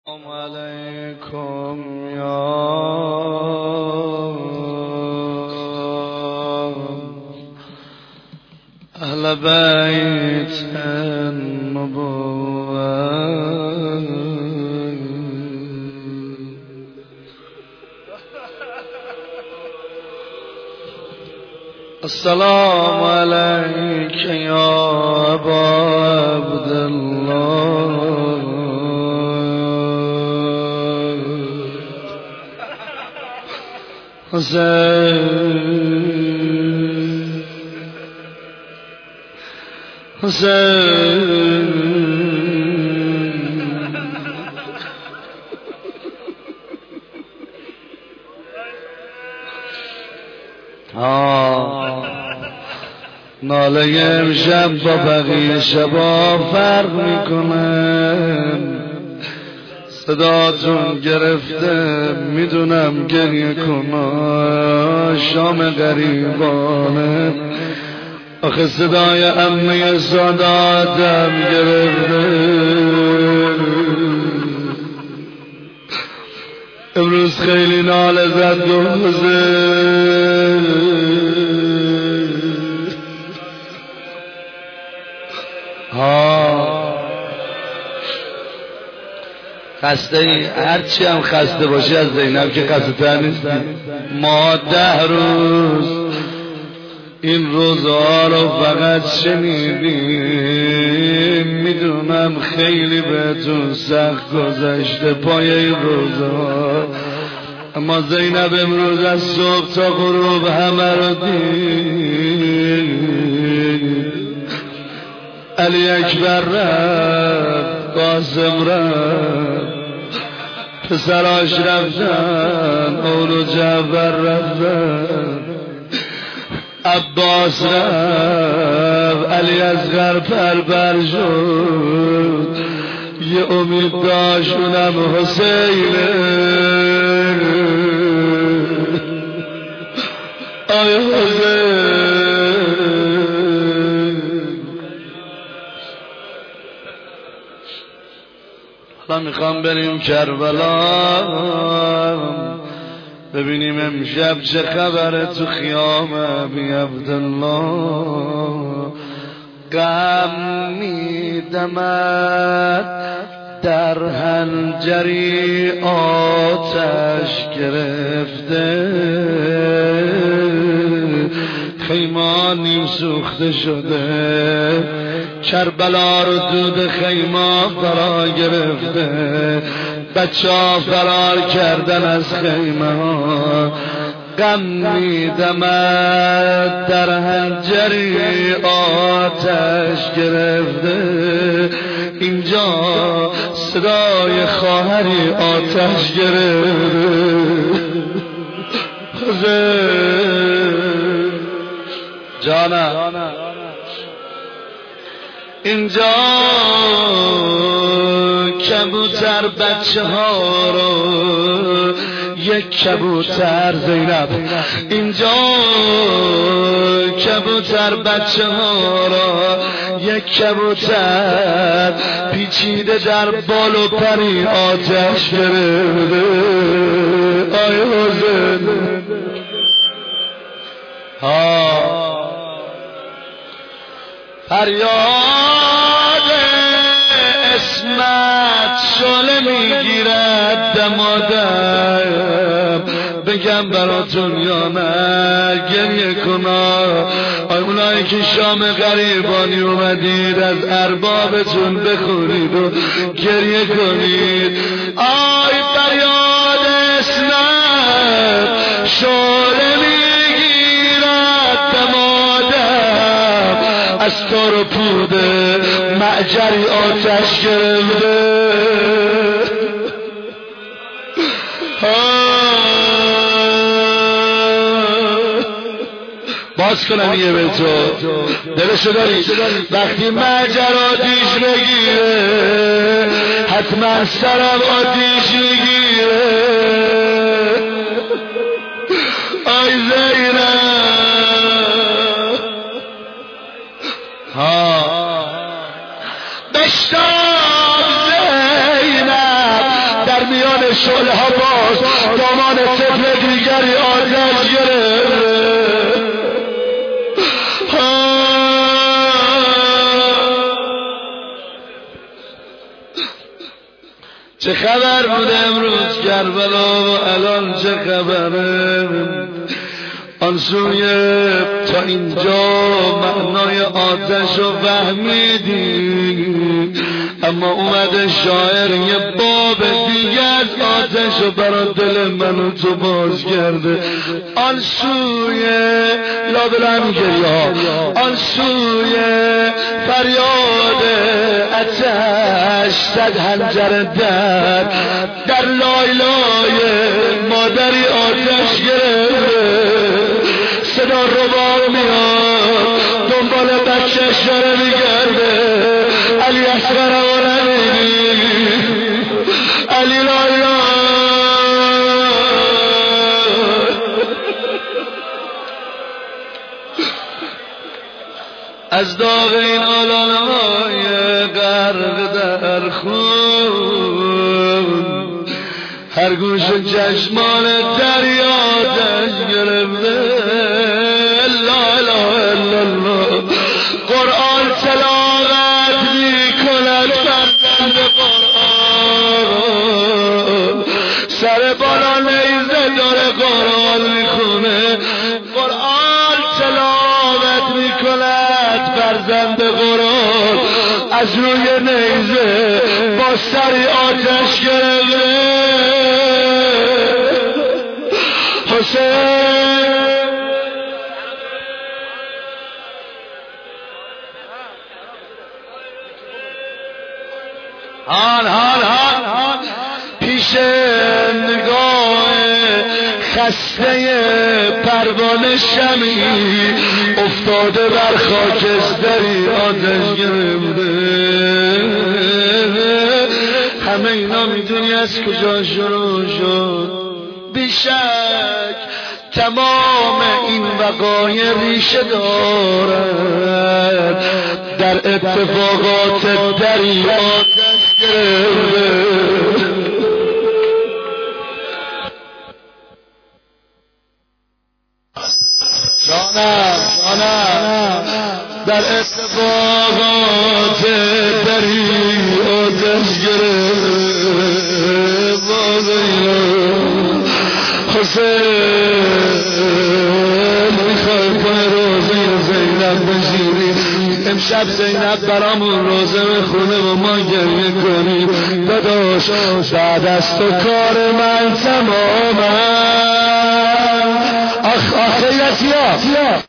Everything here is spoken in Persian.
السلام علیکم یا اهل بیت النبوة السلام علیک یا ابا عبدالله حسین ناله امشب با بقیه شبا فرق میکنه. صداتون گرفته میدونم گریه کنم شام غریبانه. آخه صدای عمه ساداتم گرفته. امروز خیلی ناله زد خسته ای هرچی هم خسته باشی از زینب که خسته تر نیستی. ما 10 روز این روزها رو فقط شنیدیم. میدونم خیلی بهتون سخت گذشته پای این روزها، اما زینب امروز از صبح تا غروب همه رو دید. علی اکبر رفت، قاسم رفت، پسراش رفتن، اولو جعفر رفتن، عباس رفت، علی اصغر پر شد. یه امید داشت اونم حسینه. آی حسین حالا میخوام بریم کربلا ببینیم امشب چه خبره تو خیام ابی عبدالله. غم میدمد در حنجری آتش گرفته. خیمه نیم سوخته شده، کربلا رو دود خیمه فرا گرفته. بچه ها فرار کردن از خیمه ها. غم میدمد در حنجری آتش گرفته. اینجا صدای خواهری آتش گرفته. جانا اینجا کبوتر بچه ها رو یک کبوتر زینب، اینجا کبوتر بچه ها را یک کبوتر پیچیده در بال و پری آتش گرفته. آی حسین فریاد اسمت شعله میگیرد دمادم. بگم براتون یا نه گریه کنا؟ اونایی که شام غریبانی اومدید از اربابتون بخورید و گریه کنید. آی فریاد اسمت شعله میگیرد دمادم. از تار و پود معجری آتش گرفته. باز کنم یه به تو دلشو داری وقتی معجر آتیش بگیره حتما سرم آتیش میگیره. آی زینب بشتاب زینب میان شعله ها باز دامان طفل دیگری آتش گرفت. چه خبر بوده امروز کربلا و الان چه خبره؟ آن سوی تا اینجا معنای آتش رو فهمیدی، اما اومده شاعر یه باب دیگه از آتش رو برا دل من و تو باز کرده. آن سوی لابلم گریا، آن سوی فریاد آتش صد حنجر در لایلای مادری آتش گرفته. صدا رباب میاد دنبال بچه‌ش داره میگرده. علی اصغر و علی لالا از داغ این آلانهای غرق در خون هر گوش چشمان دریا آتش گرفته. لا اله الا الله. قرآن تلاوت میکند فرزند قرآن، سر بالا نیزه داره قرآن میخونه. قرآن تلاوت میکند فرزند قرآن، از روی نیزه با سری آتش گرفته. حسین هان پیش نگاه خسته پروانه شمی افتاده بر خاکستری آتش گرفته. همه اینا میدونی از کجا شروع شد؟ بیشک تمام این وقایع ریشه دارد در اتفاقات دری آتش گرفته. جانم در اتفاقات دری آتش گرفته. حسین میخوای پای روزه زینب بشیری، امشب زینب برامون روزه بخونه و ما گریه کنیم. داداش بعد از تو کار من تمامه. آخ یسیا